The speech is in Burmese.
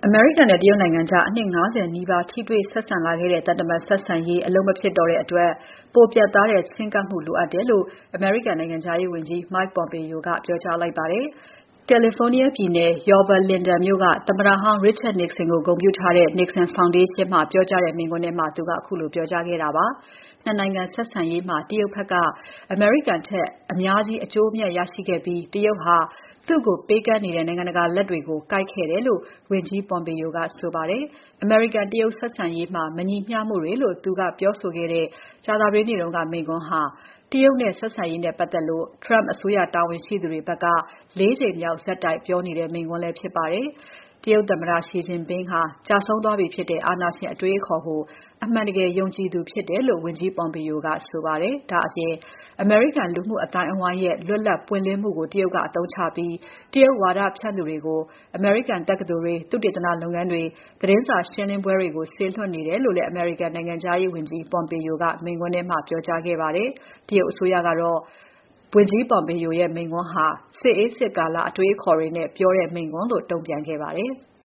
အမေရိကန်နဲ့တရုတ်နိုင်ငံကြားအနှစ် 50 နီးပါးထိတွေ့ဆက်ဆံလာခဲ့တဲ့သံတမန်ဆက်ဆံရေးအလုပ်မဖြစ်တော့တဲ့အတွက် ပိုပြတ်သားတဲ့ချဉ်းကပ်မှုလိုအပ်တယ်လို့ အမေရိကန်နိုင်ငံခြားရေးဝန်ကြီး Mike Pompeo ကပြောကြားလိုက်ပါတယ်။ California ပြည်နယ် Yorba Linda မြို့က သမ္မတဟောင်း Richard Nixon ကိုဂုဏ်ပြုထားတဲ့ Nixon Foundation မှာပြောကြားတဲ့မိန့်ခွန်းထဲမှာ သူကခုလိုပြောကြားခဲ့တာပါ။ နှစ်နိုင်ငံဆက်ဆံရေးမှာ တရုတ်ဘက်က အမေရိကန်ထက်အများကြီးအကျိုးအမြတ်ရရှိခဲ့ပြီး တရုတ်ဟာ သူ့ကိုပေးကမ်းနေတဲ့နိုင်ငံတကာလက်တွေကို ကိုက်ခဲ့တယ်လို့ ဝန်ကြီး Pompeo ကဆိုပါတယ်။ အမေရိကန်-တရုတ်ဆက်ဆံရေးမှာ မညီမျှမှုတွေလို့ သူကပြောဆိုခဲ့တဲ့ ကြာသပတေးနေ့က မိန့်ခွန်းဟာ တရုတ်နဲ့ဆက်ဆံရေးနဲ့ပတ်သက်လို့ Trump အစိုးရတာဝန်ရှိသူတွေဘက်က ၄ ကြိမ်မြောက်ဆက်တိုက်ပြောနေတဲ့ မိန့်ခွန်းလည်းဖြစ်ပါတယ်။ တရုတ်သမ္မတ Xi Jinping ဟာ ကျဆုံးသွားပြီဖြစ်တဲ့ အာဏာရှင်အတွေးအခေါ်ကို အမှန်တကယ်ယုံကြည်သူဖြစ်တယ်လို့ ဝန်ကြီး Pompeo ကဆိုပါတယ်။ ဒါ့အပြင် အမေရိကန်လူမှုအသိုင်းအဝိုင်းရဲ့ လွတ်လပ်ပွင့်လင်းမှုကို တရုတ်ကအသုံးချပြီး တရုတ်ဝါဒဖြန့်သူတွေကို အမေရိကန်တက္ကသိုလ်တွေ၊ သုတေသနလုပ်ငန်းတွေ၊ သတင်းစာရှင်းပွဲတွေကို စေလွှတ်နေတယ်လို့လည်း အမေရိကန်နိုင်ငံခြားရေးဝန်ကြီး Pompeo ကမိန့်ခွန်းထဲမှာပြောကြားခဲ့ပါတယ်။ တရုတ်အစိုးရကတော့ ဝန်ကြီး Pompeo ရဲ့မိန့်ခွန်းဟာ စစ်အေးစစ်ကာလအတွေးအခေါ်တွေနဲ့ပြောတဲ့မိန့်ခွန်းလို့ တုံ့ပြန်ခဲ့ပါတယ်။